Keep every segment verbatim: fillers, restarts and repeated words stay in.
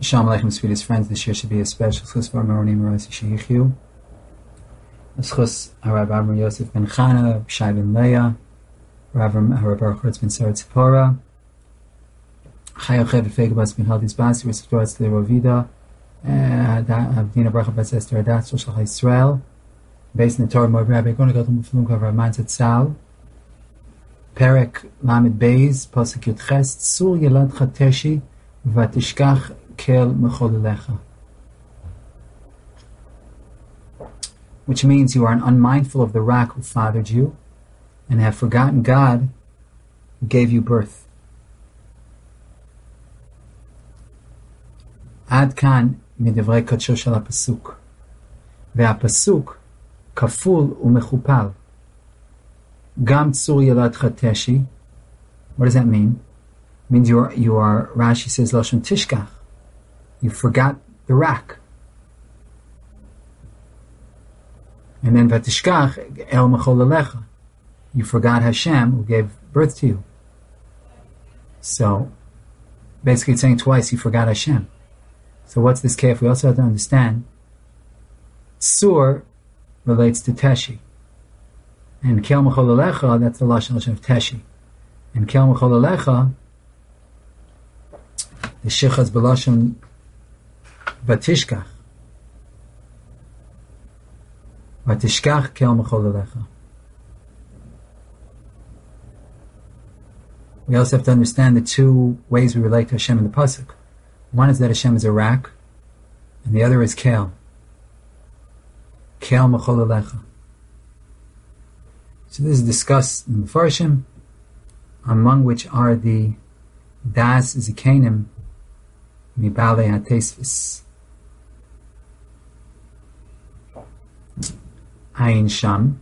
Shalom Aleichem, sweetest friends. This year should be a special schus for Maroni Morasi Sheyichyu. A schus Harav Avram Yosef ben Chana, Shai ben Leah, Rav Harav Baruch Hurtz ben Sarah Tzipora, Chayav Chevet Fegabas ben Haldis Basi, Residuats de Rovida, Avdina Bracha Bas Esther Adat, Shal Yisrael, based in the Torah Moed Rabbi Gonagadum Flum Kavar Manzat Sal, Perek Lamed Beis, Pasuk Yud Ches, Tzur Yelad Chateshi, Vatishkach Kel Mecholelecha, which means you are unmindful of the rock who fathered you and have forgotten God who gave you birth. Ad kan midivrei kadsho shel hapasuk, ve'hapasuk kaful umechupal, gam tzur yelad chateshi. What does that mean? It means you are, you are, Rashi says, Lashon Tishkach. You forgot the rock. And then Vatishkach El Mecholelecha. You forgot Hashem who gave birth to you. So, basically it's saying twice you forgot Hashem. So what's this kef? We also have to understand Sur relates to Teshi. And Kel Mecholelecha, that's the Lashon of Teshi. And Kel Mecholelecha, the Shechaz B'Lashon Vatishkach. Vatishkach Kel Mecholelecha. We also have to understand the two ways we relate to Hashem in the pasuk. One is that Hashem is a rock, and the other is Kel. Kel Mecholelecha. So this is discussed in the Farshim, among which are the Das Zikanim Mibale HaTesvis. Ayin Sham.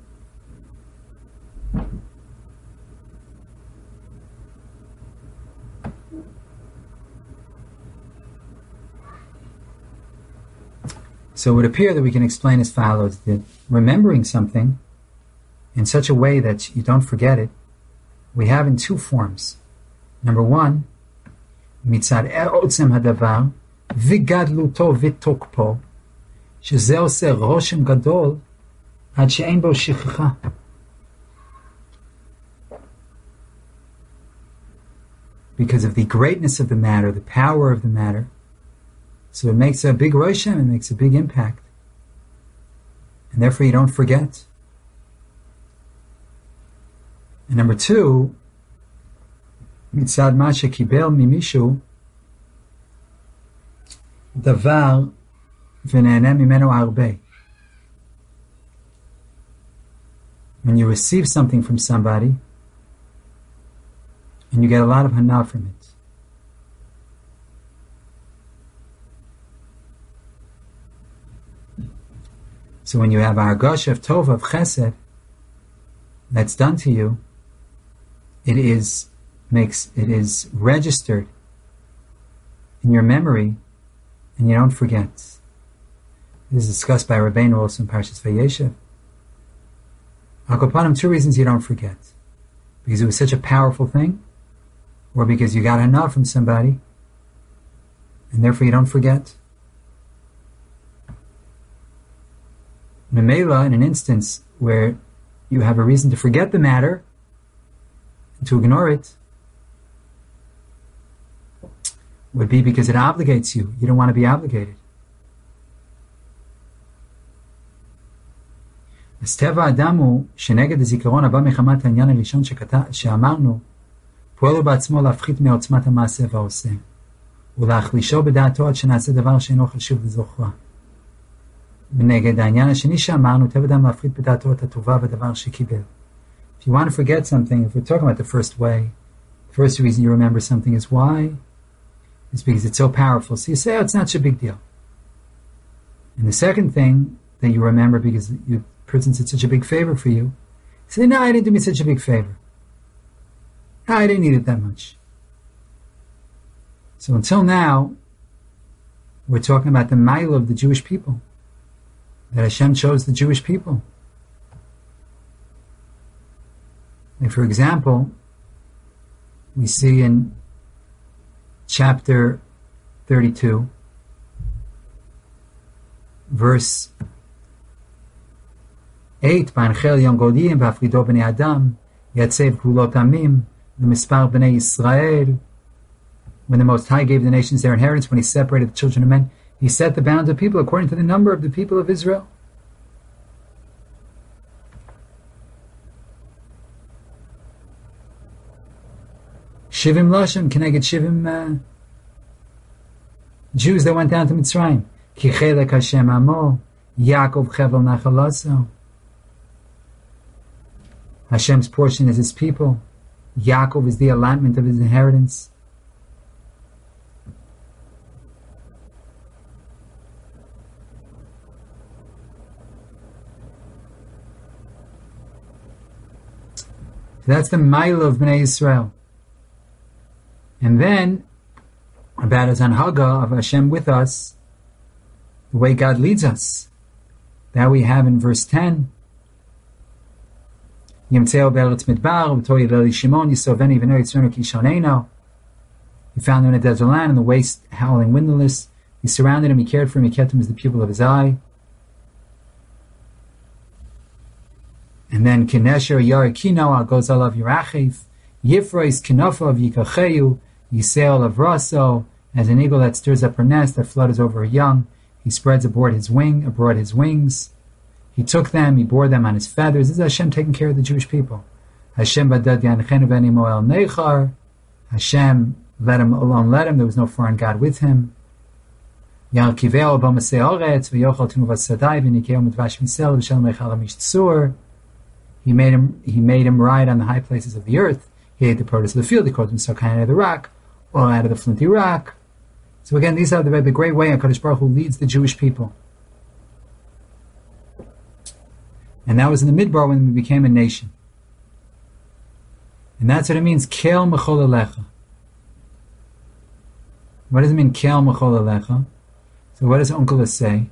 So it would appear that we can explain as follows, that remembering something in such a way that you don't forget it, we have in two forms. Number one, mitzad otzem hadavar v'gadluto v'tokpo, שזה עושה רושם גדול עד שאין בו שכחה. Because of the greatness of the matter, the power of the matter, so it makes a big roshem, it makes a big impact, and therefore you don't forget. And number two, mitzad ma shekibel mimishu davar v'ne'eneh mimenu harbe. When you receive something from somebody and you get a lot of hana from it. So when you have hargasha of tova, of chesed, that's done to you, it is makes it is registered in your memory, and you don't forget. This is discussed by Rabbeinu also in Parshas Vayeshev. Akopanim, two reasons you don't forget: because it was such a powerful thing, or because you got enough from somebody, and therefore you don't forget. Memela, in an instance where you have a reason to forget the matter, and to ignore it, would be because it obligates you. You don't want to be obligated. אז טבע האדם הוא שנגד הזיכרון הבא מחמת העניין הראשון שאמרנו, פועל הוא בעצמו להפחית מעוצמת המעשה והעושה, ולהחלישו בדעתו עד שנעשה דבר שאינו חשוב לזוכרה. ונגד העניין השני שאמרנו, טבע האדם להפחית בדעתו את הטובה והדבר שקיבל. If you want to forget something, if we're talking about the first way, the first reason you remember something is why? It's because it's so powerful. So you say, oh, it's not such a big deal. And the second thing that you remember because the person did such a big favor for you, you say, no, I didn't do me such a big favor. No, I didn't need it that much. So until now, we're talking about the mile of the Jewish people, that Hashem chose the Jewish people. Like for example, we see in chapter thirty-two, verse eight, V'anchel yom godim v'afrido b'nei adam yatsev gvulot amim l'mispar b'nei Yisrael. When the Most High gave the nations their inheritance, when he separated the children of men, he set the bounds of people according to the number of the people of Israel. Shivim Lashon Keneged Shivim uh, Jews that went down to Mitzrayim. Ki Chelek Hashem Amo, Yaakov Chevel Nachalaso. Hashem's portion is his people. Yaakov is the allotment of his inheritance. So that's the mile of Bnei Yisrael. And then, about his anhaga of Hashem with us, the way God leads us. That we have in verse ten. Yimtzeo be'eretz midbar, v'toyi leli Shimon, yisoveni v'no yitzrenu kishoneno. He found him in a desert land, in the waste, howling windowless. He surrounded him, he cared for him, he kept him as the pupil of his eye. And then Kinesher Yarikino goes alav Yirachiv, Yifrois Kinofov Yikacheyu, Yisrael of Raso, as an eagle that stirs up her nest, that flutters over her young. He spreads aboard his wing, abroad his wings. He took them, he bore them on his feathers. This is Hashem taking care of the Jewish people. Hashem badad yanchenu v'eni moel nechar. Hashem let him alone, let him. There was no foreign god with him. Yarkiveo b'masei oretz v'yochal tinuvas sadai v'nikeo mitvash misel v'shalom echal amish tzur. He made him. He made him ride on the high places of the earth. He ate the produce of the field. He called him Sarkain out of the rock, or out of the flinty rock. So again, these are the, the great way HaKadosh Baruch Hu leads the Jewish people. And that was in the Midbar when we became a nation. And that's what it means, Kel Mechol Alecha. What does it mean, Kel Mechol Alecha? So what does Uncle say?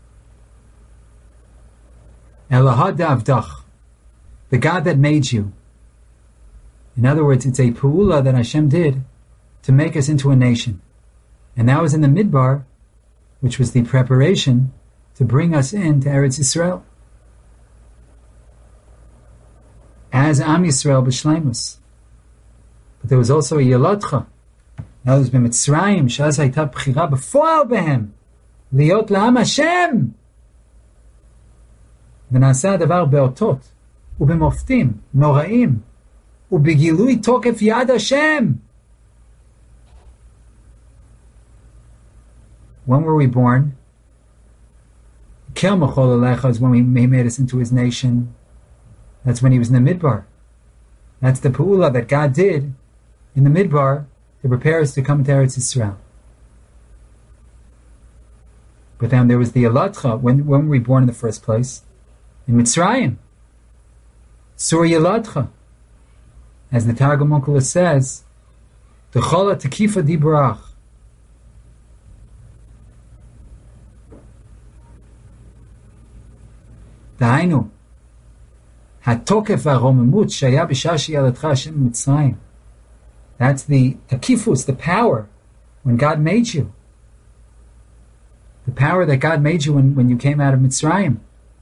Elahad Avdach, the God that made you. In other words, it's a pu'ula that Hashem did to make us into a nation. And that was in the Midbar, which was the preparation to bring us into Eretz Yisrael. As Am Yisrael b'shleimus. But there was also a Yelotcha. Now there's been Mitzrayim, Shaz Hayta B'chira B'foal Behem, Liot La'am Hashem. ונעשה הדבר באותות, ובמופתים, נוראים, ובגילוי תוקף יד השם. When were we born? Kel Mechol Alecha is when he made us into his nation. That's when he was in the Midbar. That's the Pu'ula that God did in the Midbar to prepare us to come to Eretz Yisrael. But then there was the Yelatcha. When, when were we born in the first place? In Mitzrayim. Sur Yelatcha. As the Targum Onkelos says, T'chola Tekifa Dibrach. Dahainu. Hatokef ha'romemut shaya b'shah sheyalatcha Hashem Mitzrayim. That's the takifus, the power, when God made you. The power that God made you when, when you came out of Mitzrayim.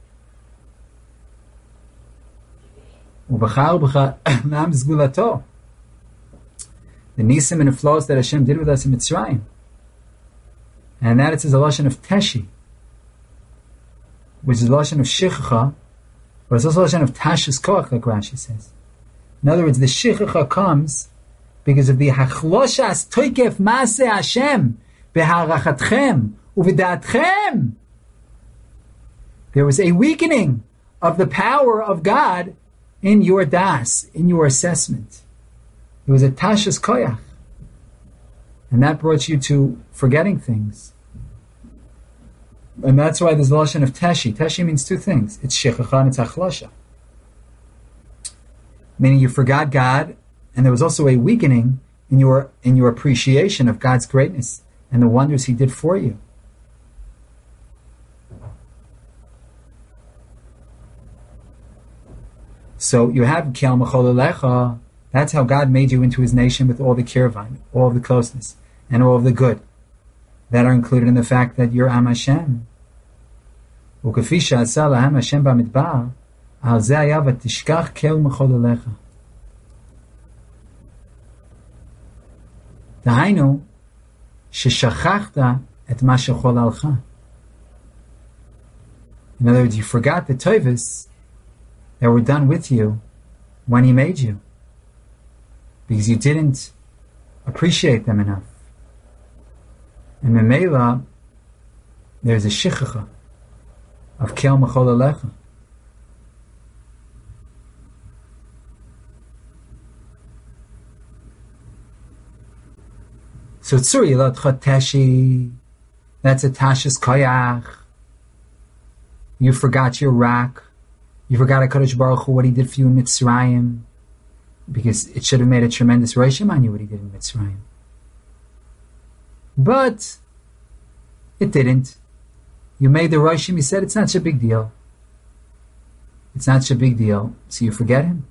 Ubachar b'cha lam zgulato. The nisim and the flaws that Hashem did with us in Mitzrayim. And that is a lashon of teshi, which is a lashon of shichacha, but it's also a lashon of tashus koach, like Rashi says. In other words, the shichacha comes because of the hachloshas toikef maaseh Hashem beharachatchem uvidatchem. There was a weakening of the power of God in your das, in your assessment. It was a tashus koach, and that brought you to forgetting things. And that's why there's the lashon of teshi. Teshi means two things. It's shechacha and it's achlosha. Meaning you forgot God, and there was also a weakening in your in your appreciation of God's greatness and the wonders He did for you. So you have Kel Mechol Alecha. That's how God made you into His nation with all the kirvan, all of the closeness, and all of the good. that are included in the fact that you're Am Hashem. וכפי שעשה להם השם במדבר, על זה היה ותשכח כל מחולליך. דהיינו, ששכחת את מה שחוללך. In other words, you forgot the tovos that were done with you when he made you, because you didn't appreciate them enough. And Memela, there's a shichacha of kel machol alecha. So tzur yilot choteshi, that's a tashis koyach. You forgot your rock. You forgot HaKadosh Baruch Hu, what he did for you in Mitzrayim, because it should have made a tremendous rosham on you what he did in Mitzrayim. But it didn't. You made the rosham, you said it's not such a big deal. It's not such a big deal, so you forget him.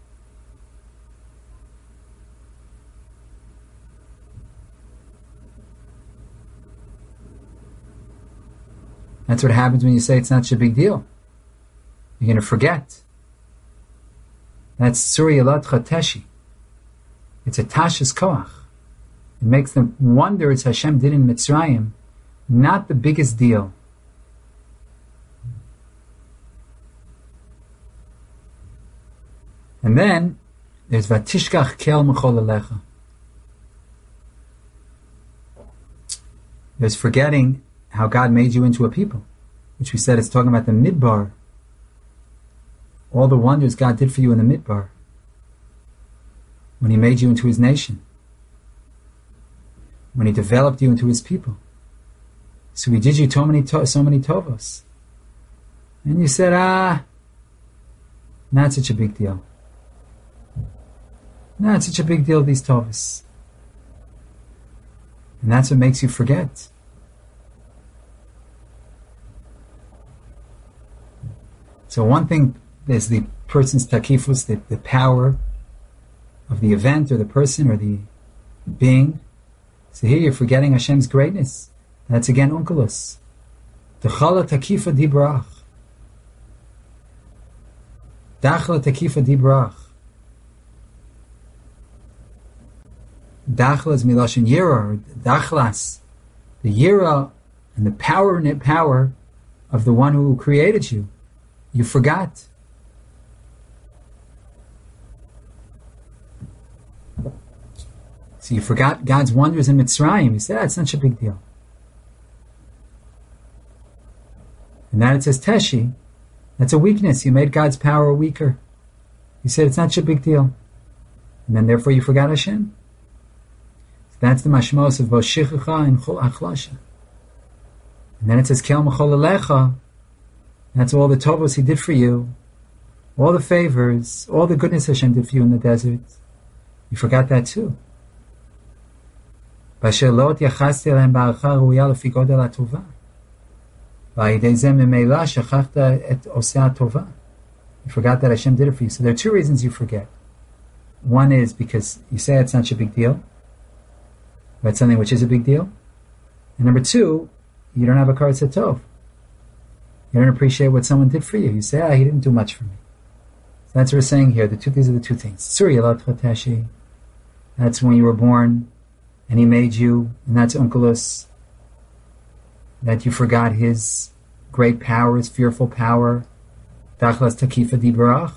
That's what happens when you say it's not such a big deal. You're going to forget. That's Surya Lat Chateshi. It's a Tashas Koach. It makes them wonder as Hashem did in Mitzrayim. Not the biggest deal. And then there's Vatishkach Kel Mechol Alecha. There's forgetting how God made you into a people, which we said is talking about the Midbar. All the wonders God did for you in the Midbar, when he made you into his nation, when he developed you into his people. So he did you so many, to- so many tovos. And you said, ah, not such a big deal. Not such a big deal, these tovos. And that's what makes you forget. So one thing is the person's takifus, the, the power of the event or the person or the being. So here you're forgetting Hashem's greatness. That's again unkelos. Dechala takifa dibrach. Dachla takifa dibrach. Dachla is miloshin yira, or dachlas. The yira and the power and power of the one who created you. You forgot. So you forgot God's wonders in Mitzrayim. You said, ah, it's not such a big deal. And then it says Teshi. That's a weakness. You made God's power weaker. You said it's not such a big deal. And then therefore you forgot Hashem. So that's the mashmos of Voshichacha and Chol Achlasha. And then it says Kel Mechol Alecha. That's all the tovos he did for you, all the favors, all the goodness Hashem did for you in the desert. You forgot that too. You forgot that Hashem did it for you. So there are two reasons you forget. One is because you say it's not such a big deal, but it's something which is a big deal. And number two, you don't have a karat tov. You don't appreciate what someone did for you. You say, ah, he didn't do much for me. So that's what we're saying here. The two, these are the two things. Surya Lat Chateshi. That's when you were born, and he made you, and that's unkelos. That you forgot his great power, his fearful power. Dachlas takifa dibarach.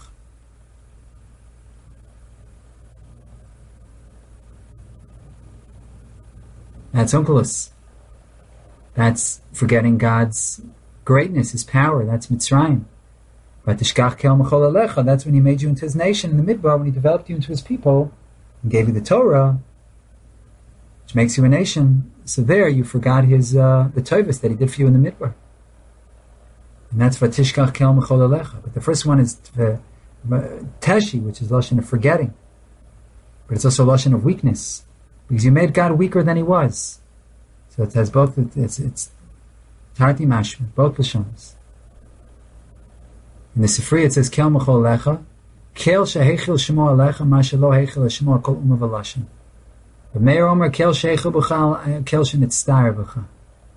That's unkelos. That's forgetting God's greatness, his power. That's Mitzrayim. But Tishkach Kel Mechol Alecha, that's when he made you into his nation in the Midbar, when he developed you into his people and gave you the Torah, which makes you a nation. So there you forgot his uh, the tovos that he did for you in the Midbar. And that's Vatishkach Kel Mechol Alecha. But the first one is uh, Teshi, which is Lashon of forgetting. But it's also Lashon of weakness. Because you made God weaker than he was. So it has both, it's, it's Tarti Mashma, both Lashonos. In the Sifri it says, Kel Mechol Alecha, Kel Shehechil Shemo Alecha, Ma Shelo Hechil Shemo Kol Uma V'Lashon. But Meir Omer kel sheichel b'cha, kel shenitztar b'cha.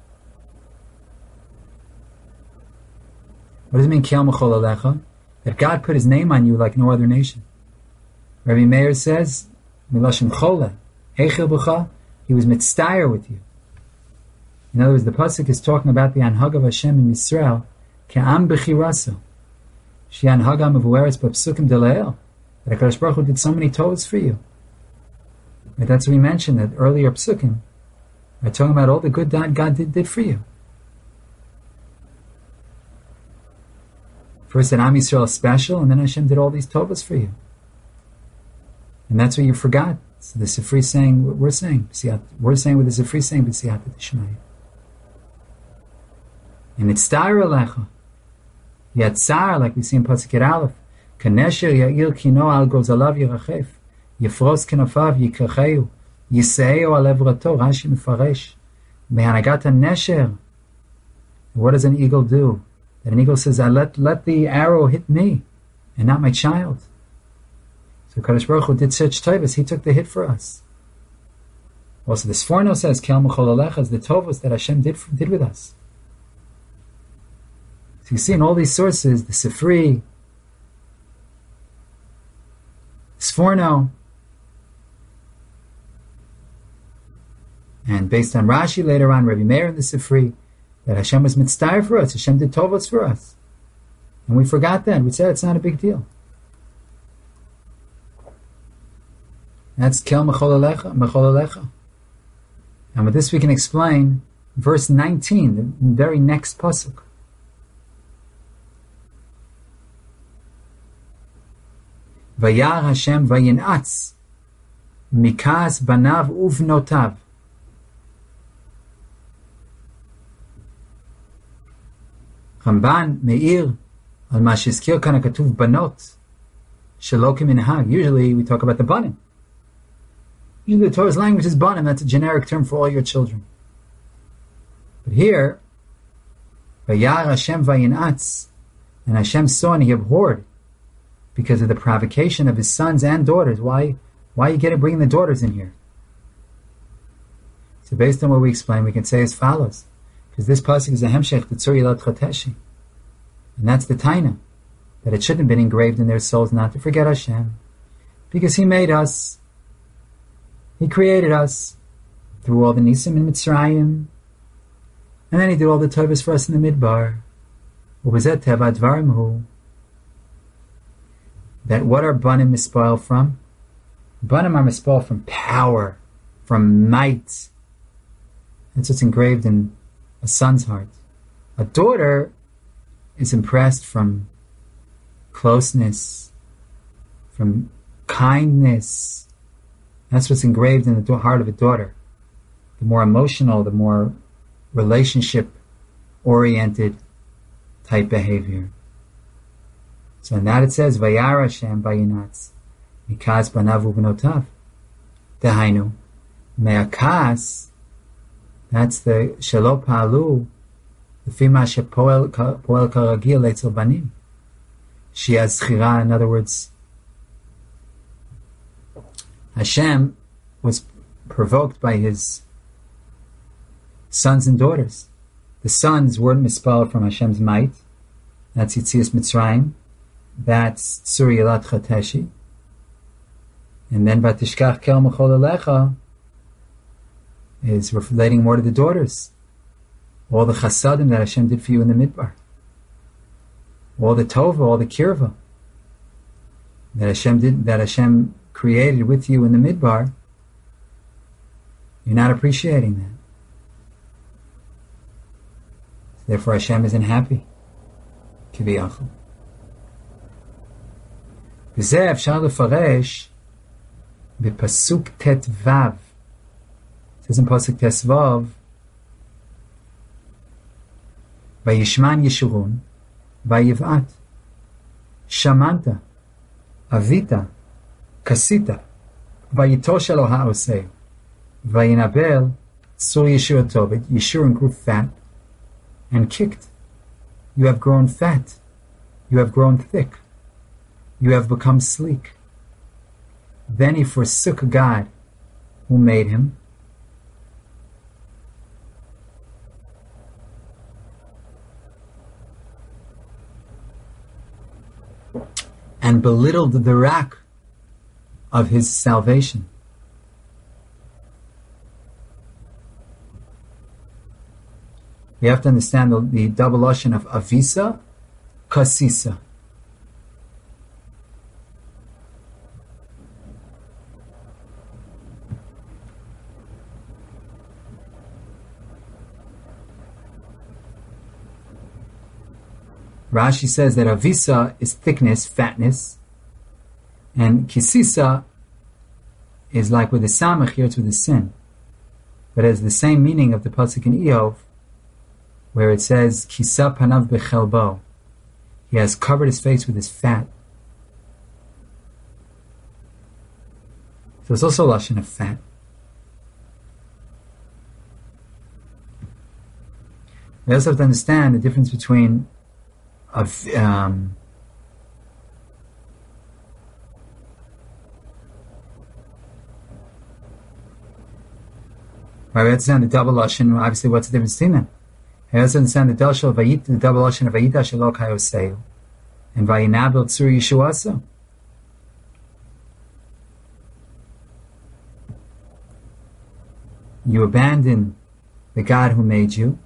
What does it mean, kel mechol alecha? That God put His name on you like no other nation. Rabbi Meir says, milashon chole, heichel b'cha, He was mitztayer with you. In other words, the pasuk is talking about the anhag of Hashem in Yisrael, ke'am b'chiraso. She anhaga mevueres b'psukim deleil. That HaKadosh Baruch Hu did so many tovos for you. But that's what we mentioned, that earlier psukim are talking about all the good that God did, did for you. First that Am Yisrael is special, and then Hashem did all these tovos for you. And that's what you forgot. So the Sifri is saying what we're saying. We're saying what the Sifri is saying, b'siyata d'shmaya. And it's star alecha. Yatzar, like we see in Pasuk Aleph, Kanesher ya'il kino al gozalav yirachef, yifros kenafav yikacheyu, yiseo al evrato, Rashi mefaresh, mehanagat nesher. What does an eagle do? That an eagle says, I let, let the arrow hit me, and not my child. So Kadosh Baruch Hu did such tovos, He took the hit for us. Also, the Sforno says, Kel mechol alecha, is the tovos that Hashem did, did with us. So you see in all these sources, the Sifri, Sforno, and based on Rashi later on, Rabbi Meir and the Sifri, that Hashem was mitzvah for us, Hashem did tovos for us. And we forgot that. We said it's not a big deal. That's Kel mechol alecha, mechol alecha. And with this we can explain verse nineteen, the very next pasuk. Vayar Hashem vayinatz mikas banav uvnotav. Ramban meir al ma shezkir kan hakatuv banot shelo keminhag. Usually we talk about the banim. Usually the Torah's language is banim. That's a generic term for all your children. But here, vayar Hashem vayinatz, and Hashem saw and He abhorred because of the provocation of His sons and daughters. Why, why you get to bring the daughters in here? So based on what we explained, we can say as follows. Because this pasuk is a hemshech to Tzur Yilat Choteshi. And that's the taina. That it shouldn't have been engraved in their souls not to forget Hashem. Because He made us. He created us through all the nisim in Mitzrayim. And then He did all the tovos for us in the Midbar. Ubezet teva dvarim hu. That what are banim mispoil from? Banim are mispoil from power, from might. That's what's engraved in a son's heart. A daughter is impressed from closeness, from kindness. That's what's engraved in the heart of a daughter. The more emotional, the more relationship-oriented type behavior. So in that it says, Vayar Hashem vayinatz mikas banav ubnotav. Dehainu, me'akas, that's the shelo pa'alu, l'fima shepoel karagil etzel banim. She has zchira, in other words, Hashem was provoked by His sons and daughters. The sons weren't mispelled from Hashem's might. That's Yitzias Mitzrayim. That's Tzur Yilat Choteshi. And then Vatishkach Kel Mechol Alecha is relating more to the daughters. All the chasadim that Hashem did for you in the Midbar. All the tova, all the kirva that Hashem did, that Hashem created with you in the Midbar. You're not appreciating that. Therefore Hashem isn't happy. Kiviyachol. וזה אפשר לפרש בפסוק ת' ו'. It says in Pasuk Tesvav, וישמן ישורון, ויבעט, שמנת, אבית, כסית, ויתוש אלוה העושה, וינבל צור ישורתו. But Yeshurun grew fat and kicked. You have grown fat. You have grown thick. You have become sleek. Then he forsook God who made him, and belittled the rak of his salvation. We have to understand the, the double lashon of avisa, kasisa. Rashi says that avisa is thickness, fatness, and kisisa is like with the samach, here it's with the sin. But it has the same meaning of the pasuk in Eov, where it says, Kisa panav bechelbo. He has covered his face with his fat. So it's also a lashon of fat. We also have to understand the difference between of um, right, we understand the double lashon. Obviously, what's the difference between them? I also understand the double lashon, the double lashon of vayita shelo kayoseu, and vayinabel tzur yeshuaso. You abandon the God who made you,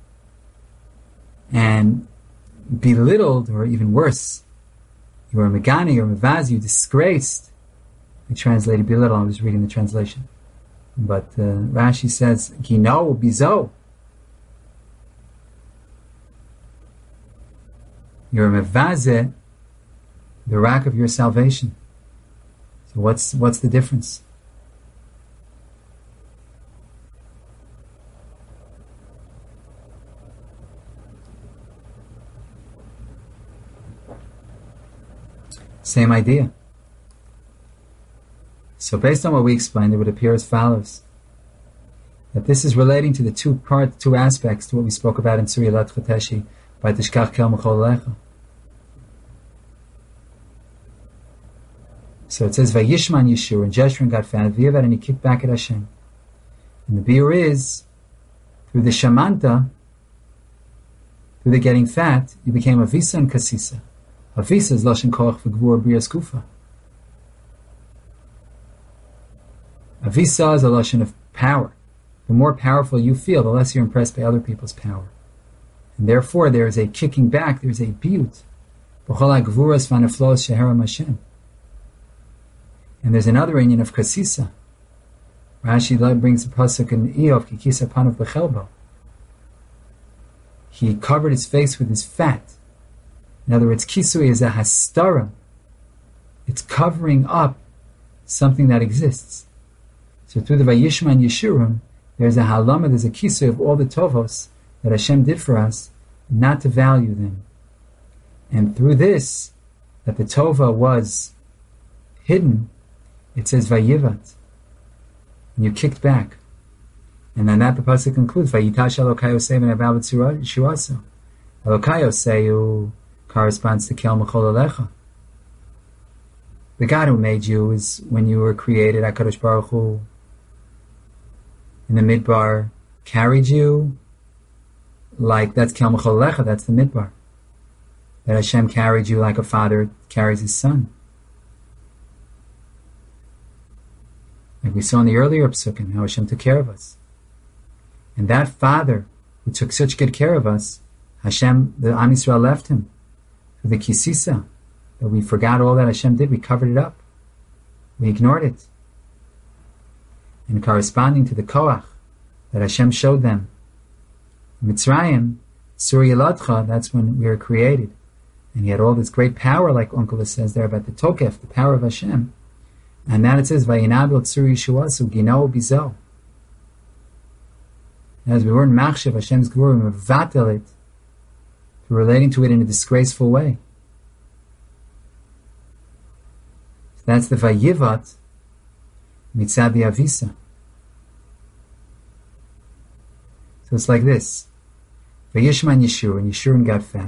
and belittled, or even worse, you were a megani or mevaz, you disgraced. I translated belittle, I was reading the translation. But uh, Rashi says, Gino bizo. You're a mevazeh, the rack of your salvation. So what's what's the difference? Same idea. So based on what we explained, it would appear as follows. That this is relating to the two part, two aspects to what we spoke about in Surah Lat Choteshi by Tishkach Kel Mechol Lecha. So it says, Vayishman Yeshua, and Jeshurun got fat, V'yevad, and he kicked back at Hashem. And the beer is, through the Shamanta, through the getting fat, you became Avisa and Kasisa. Avisa is Lashon Koach V'Gvur B'Yas Kufa. Avisa is a Lashon of power. The more powerful you feel, the less you're impressed by other people's power. And therefore, there is a kicking back, there is a biut. B'chol ha'gvuras v'hanaflos she'eram Hashem. And there's another inyan of Kasisa. Rashi brings the pasuk in Eov, Kikisa panav b'chelbo. He covered his face with his fat. In other words, kisui is a hastara. It's covering up something that exists. So through the Vayishma and Yeshurun, there's a halama, there's a kisui of all the tovos that Hashem did for us, not to value them. And through this, that the tova was hidden, it says Vayivat. And you kicked back. And then that the pasuk concludes, Vayitash Elokai Osei v'nevav b'tzura shuaso. Elokai Osei corresponds to Kel Mechol Alecha. The God who made you is when you were created, HaKadosh Baruch Hu, in the Midbar, carried you, like that's Kel Mechol Alecha, that's the Midbar. That Hashem carried you like a father carries his son. Like we saw in the earlier psukim, how Hashem took care of us. And that father who took such good care of us, Hashem, the Am Yisrael left him for the kisisa, that we forgot all that Hashem did, we covered it up. We ignored it. And corresponding to the koach that Hashem showed them, Mitzrayim, Surya Ladcha, that's when we were created. And he had all this great power, like Uncle says there about the tokef, the power of Hashem. And then it says, Vayinabil Tzur Yeshuasu, Gino Bizo. As we weren't machshav Hashem's glory, we mevatel it, we're relating to it in a disgraceful way. So that's the Vayivat mitzad the Avisa. So it's like this. Vayishman Yeshur, and Yeshurun got fat.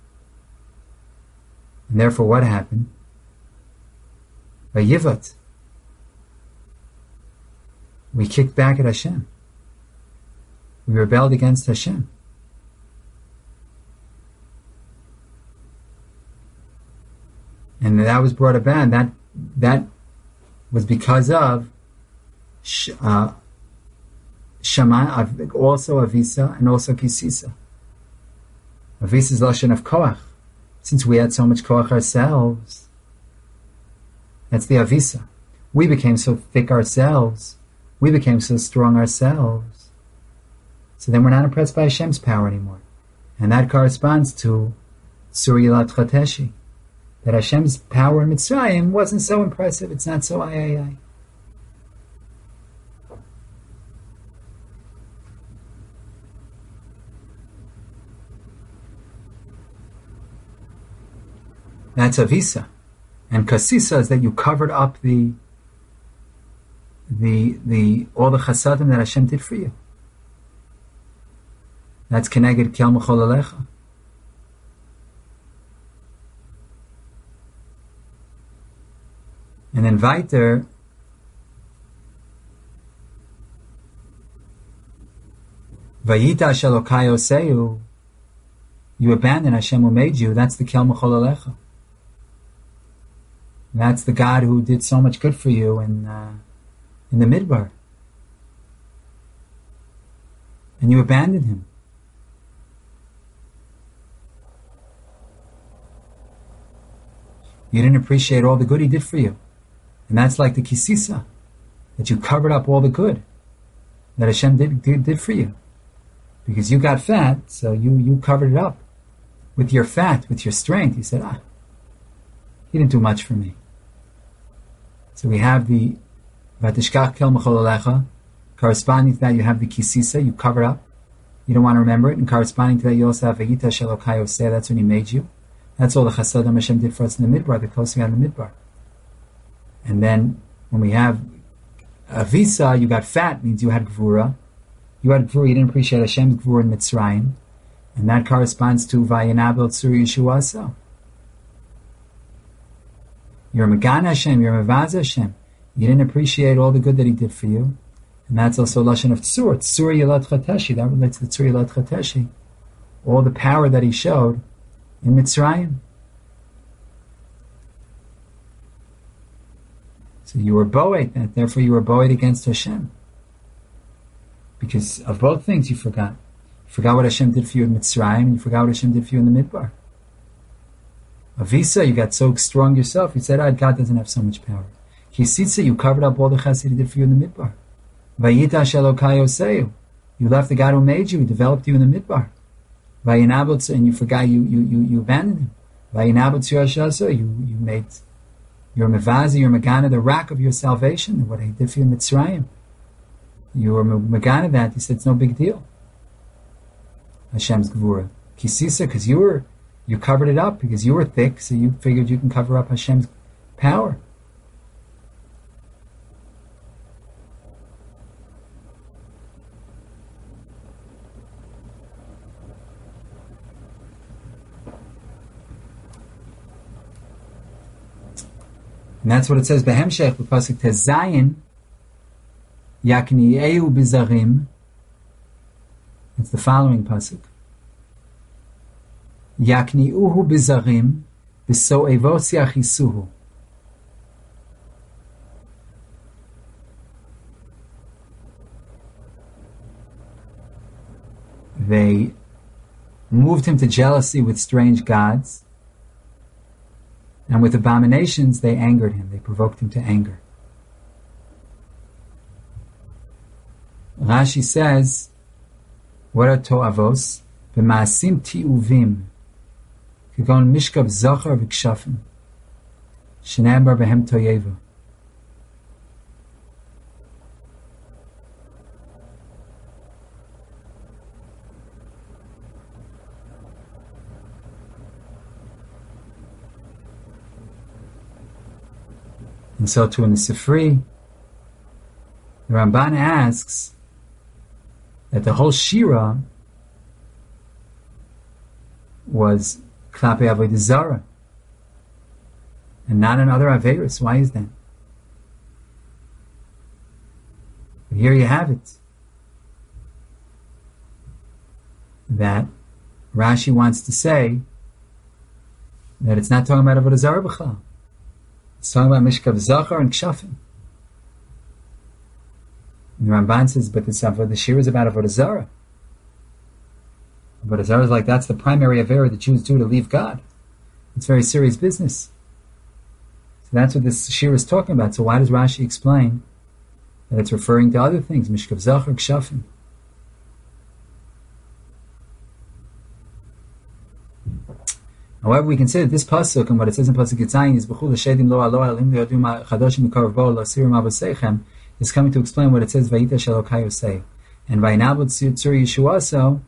And therefore what happened? Vayivat. We kicked back at Hashem. We rebelled against Hashem. And that was brought about. That that was because of uh, Shama, also Avisa, and also Kisisa. Avisa is lashon of koach. Since we had so much koach ourselves, that's the Avisa. We became so thick ourselves. We became so strong ourselves. So then we're not impressed by Hashem's power anymore. And that corresponds to Surya Chateshi. That Hashem's power in Mitzrayim wasn't so impressive. It's not so ay ay ay. That's Avisa. And Kasisa is that you covered up the the the all the chasadim that Hashem did for you. That's Keneged Kel Mechol Alecha. And then weiter, Vayita Shelokai Oseu, you abandon Hashem who made you. That's the Kel Mechol Alecha. That's the God who did so much good for you in uh, in the Midbar. And you abandoned Him. You didn't appreciate all the good He did for you. And that's like the Kisisa, that you covered up all the good that Hashem did, did, did for you. Because you got fat, so you, you covered it up. With your fat, with your strength, you said, ah, He didn't do much for me. So we have the Vatishkach Kel Mechol Alecha. Corresponding to that, you have the Kisisa, you covered up. You don't want to remember it. And corresponding to that, you also have Vayita Shelokai Oseh, that's when He made you. That's all the chasadim Hashem did for us in the Midbar, the closing out of the Midbar. And then when we have Avisa, you got fat, means you had Gvura. You had Gvura, you didn't appreciate Hashem's Gvura in Mitzrayim. And that corresponds to Vayanabel Tzur Yeshuasa. You're Megan Hashem, you're Mevaz Hashem. You didn't appreciate all the good that He did for you. And that's also Lashon of Tzur, Tzur Yelat Chateshi. That relates to Tzur Yelat Chateshi. All the power that He showed in Mitzrayim. So you were boed, and therefore you were boed against Hashem. Because of both things you forgot. You forgot what Hashem did for you in Mitzrayim, and you forgot what Hashem did for you in the Midbar. Avisa, you got so strong yourself, you said, ah, God doesn't have so much power. Kisitza, you covered up all the chesed He did for you in the Midbar. Vayita Shelokai Oseu, you left the God who made you, He developed you in the Midbar. Vayinabot, and you forgot, you you you, you abandoned Him. Vayinabot Tzur you you made your Mevazi, your Megana, the rock of your salvation, what He did for you in Mitzrayim. You were Megana that, He said it's no big deal. Hashem's Gvura. Kisisa, because you were, you covered it up, because you were thick, so you figured you can cover up Hashem's power. And that's what it says, Behemshech, Pasuk Tezayin, Yakni'eu bizarim. It's the following Pasuk. Yakni'uhu bizarim, Biso'evos yachisuhu. They moved Him to jealousy with strange gods. And with abominations, they angered Him. They provoked Him to anger. Rashi says, what are to'avos? B'ma'asim ti'uvim. Kigon mishkav zachar v'kshafim. Shene'emar behem to'yevu. And so too in the Sifri, the Ramban asks that the whole Shira was Klape Avodah Zarah and not another Averis. Why is that? But here you have it. That Rashi wants to say that it's not talking about Avodah Zarah b'chlal. It's talking about Mishkav Zachar and Kshafim. And the Ramban says, but this, the Shir is about Avodah Zarah. Avodah Zarah is like, that's the primary avera the Jews do to leave God. It's very serious business. So that's what this Shir is talking about. So why does Rashi explain that it's referring to other things, Mishkav Zachar, Kshafim? However, we consider this pasuk and what it says in pasuk Yitzayin is b'chul shedim lo alo alim liyodum chadoshim mikarav bo lo sirim avosechem is coming to explain what it says vayita shalokai yosei and vayinabot tzur Yeshuaso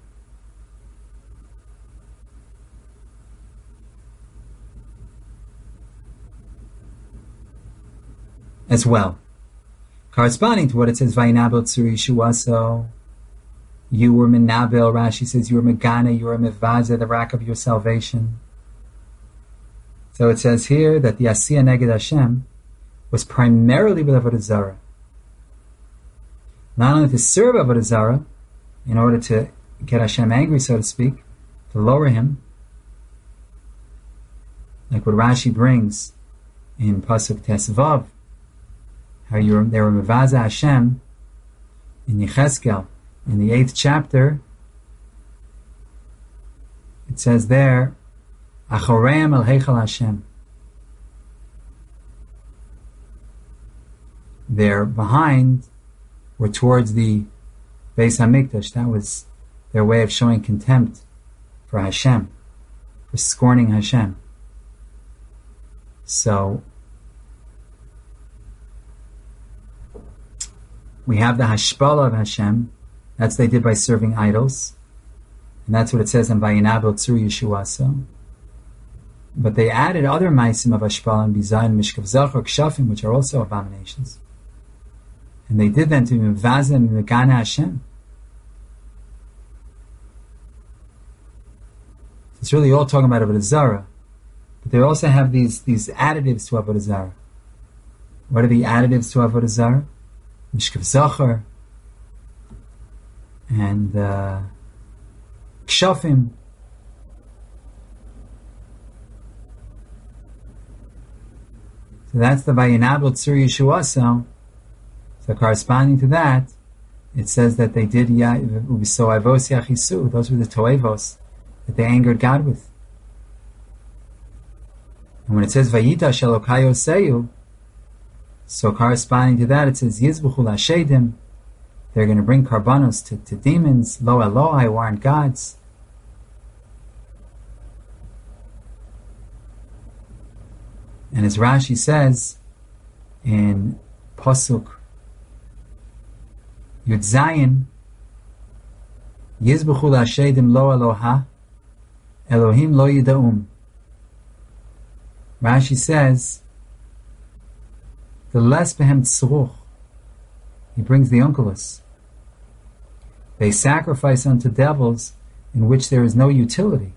as well, corresponding to what it says vayinabot tzur Yeshuaso. You were menabel. Rashi says you were megana. You were mevazeh, the rock of your salvation. So it says here that the Asiyah Neged Hashem was primarily with Avodah Zarah. Not only to serve Avodah Zarah, in order to get Hashem angry, so to speak, to lower him, like what Rashi brings in Pasuk Tesvav, how you were, they were Mevazah Hashem in Yecheskel, in the eighth chapter. It says there, Achoreim el Heichal Hashem. They're behind, or towards the Beis Hamikdash. That was their way of showing contempt for Hashem, for scorning Hashem. So we have the Hashpala of Hashem. That's what they did by serving idols. And that's what it says in Vayinabel Tzur Yeshuaso. But they added other Maisim of Hashpala and Bizah and Mishkav Zachar, Kshafim, which are also abominations. And they did them to Mevazeh and Megana Hashem. It's really all talking about Avodah Zarah. But they also have these, these additives to Avodah Zarah. What are the additives to Avodah Zarah? Mishkav Zachar and uh, Kshafim. So that's the Vayinabel Tzur Yeshuaso. So corresponding to that, it says that they did so Avos Yachisu. Those were the Toevos that they angered God with. And when it says Vayita Shelokai Yoseyu, so corresponding to that, it says Yizbuchul Hashedim. They're going to bring karbanos to, to demons. Lo Eloi, who aren't gods. And as Rashi says in Pasuk Yud Zayin, Yizbuchul Hashedim lo Eloha, Elohim lo Yidaum. Rashi says, the less behem tzruch, he brings the Onkelos. They sacrifice unto devils in which there is no utility.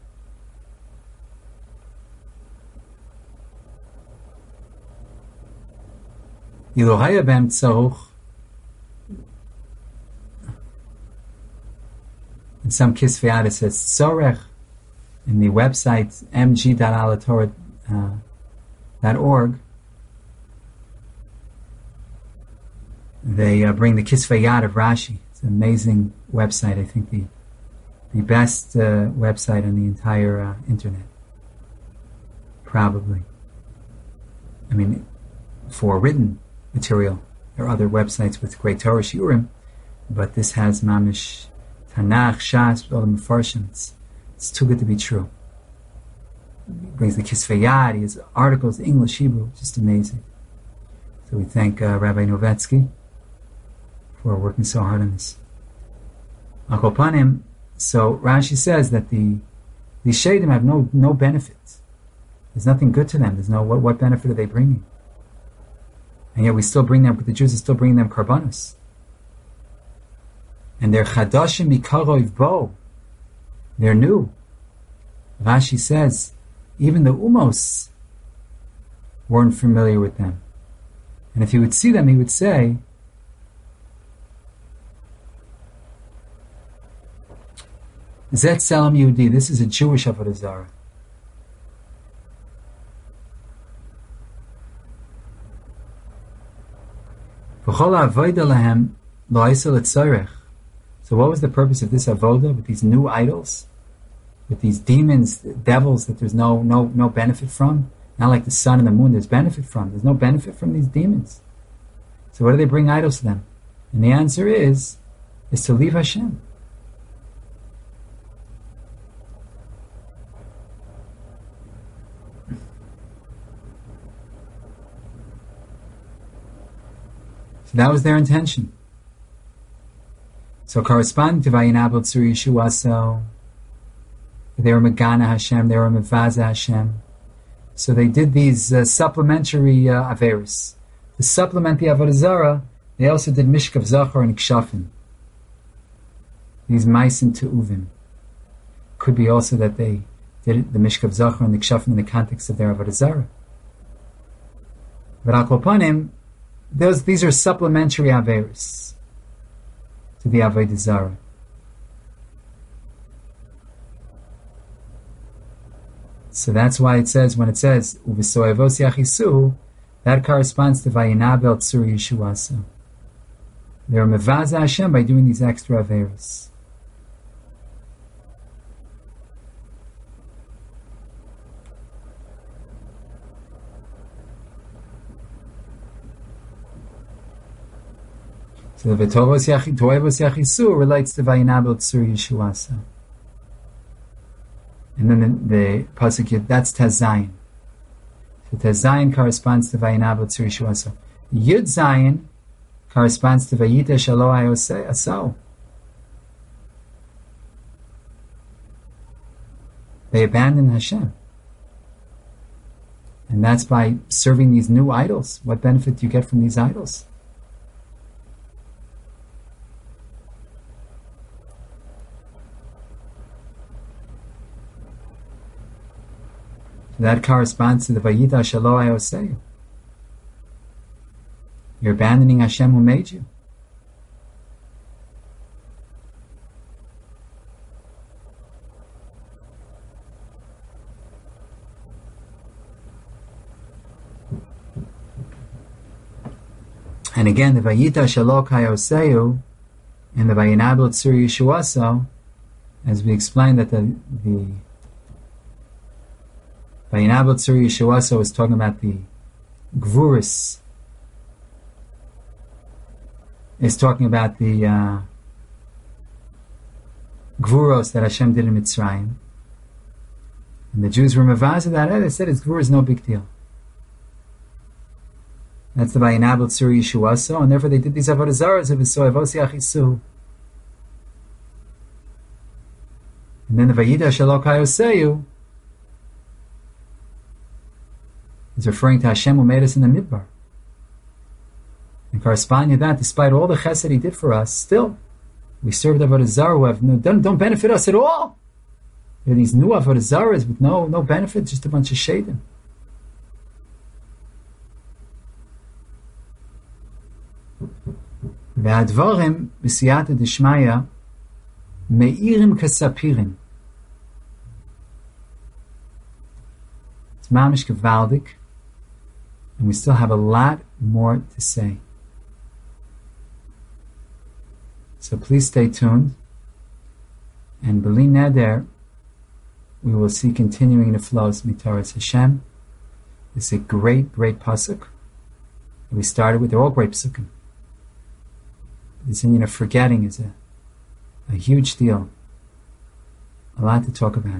Ilohaya behem tzruch. In some kisvei it says tzorech. In the website m g dot alatorah dot org, they uh, bring the Kisvei Yad of Rashi. It's an amazing website. I think the the best uh, website on the entire uh, internet, probably. I mean, for written material, there are other websites with great Torah shiurim, but this has mamish Tanakh, Shas, with all the mefarshim. It's, it's too good to be true. He brings the Kisvei Yad. He has articles, English, Hebrew, just amazing. So we thank uh, Rabbi Novetsky for working so hard on this. Akopanim, so Rashi says that the the Shadim have no no benefits. There's nothing good to them. There's no what, what benefit are they bringing? And yet we still bring them. The Jews are still bringing them karbanos. And they're chadashim mikaroiv bo. They're new. Rashi says even the umos weren't familiar with them. And if he would see them, he would say, Zet Selam Yehudi. This is a Jewish Avodah Zarah. So what was the purpose of this avodah with these new idols, with these demons, devils that there's no no no benefit from? Not like the sun and the moon, there's benefit from. There's no benefit from these demons. So what do they bring idols to them? And the answer is, is to leave Hashem. So that was their intention. So corresponding to Vayinabel Tzur Yeshuaso, they were Megana Hashem, they were Mevaza Hashem. So they did these uh, supplementary uh, Averis. To supplement the Avodah Zarah, they also did Mishkav Zachar and Kshafim. These Maisim Te'uvim. Could be also that they did the Mishkav Zachar and the Kshafim in the context of their Avodah Zarah. But Al Kol Panim, those, these are supplementary Averis to the Avodah Zarah. So that's why it says, when it says, Uvisoevos Yachisu, that corresponds to Vayinabel Tzur Yeshuaso. They are Mevaza Hashem by doing these extra Averis. So the V'tovos Yachisu relates to Vayinabel Tzur Yeshuaso. And then the, the pasuk, that's Tazayin. So Tazayin corresponds to Vayinabel Tzur Yeshuaso. Yud Zayin corresponds to Vayita Shalo Asau. They abandon Hashem. And that's by serving these new idols. What benefit do you get from these idols? That corresponds to the Vayita Shalo Ayosei. You're abandoning Hashem who made you. And again, the Vayita Shalo Kayoseu and the Vayinabel Tzur Yeshuaso, as we explained that the the Vayinabel Tzur Yeshuaso is talking about the Gvuris. Is talking about the uh, Gvuros that Hashem did in Mitzrayim. And the Jews were Mavaz of that. They said it's Gvur is no big deal. That's the Vayinabel Tzur Yeshuaso, and therefore they did these Avodah Zarahs of V'soevos Yachisu. And then the Vayita Shalo Kayoseu is referring to Hashem who made us in the Midbar. And corresponding to that, despite all the chesed He did for us, still, we serve the Avodah Zarah who have no, don't, don't benefit us at all. There are these new Avodah Zarahs with no, no benefit, just a bunch of shadim. Ve'advarim b'siyata d'shmaya me'irim kasapirim. It's mamish gevaldik. And we still have a lot more to say. So please stay tuned. And B'li Neder, we will see continuing the flows Mitaras Hashem. It's a great, great pasuk. We started with, they're all great pasukim. This Indian of forgetting is a, a huge deal. A lot to talk about.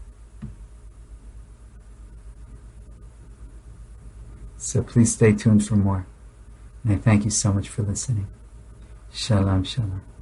So please stay tuned for more. And I thank you so much for listening. Shalom, shalom.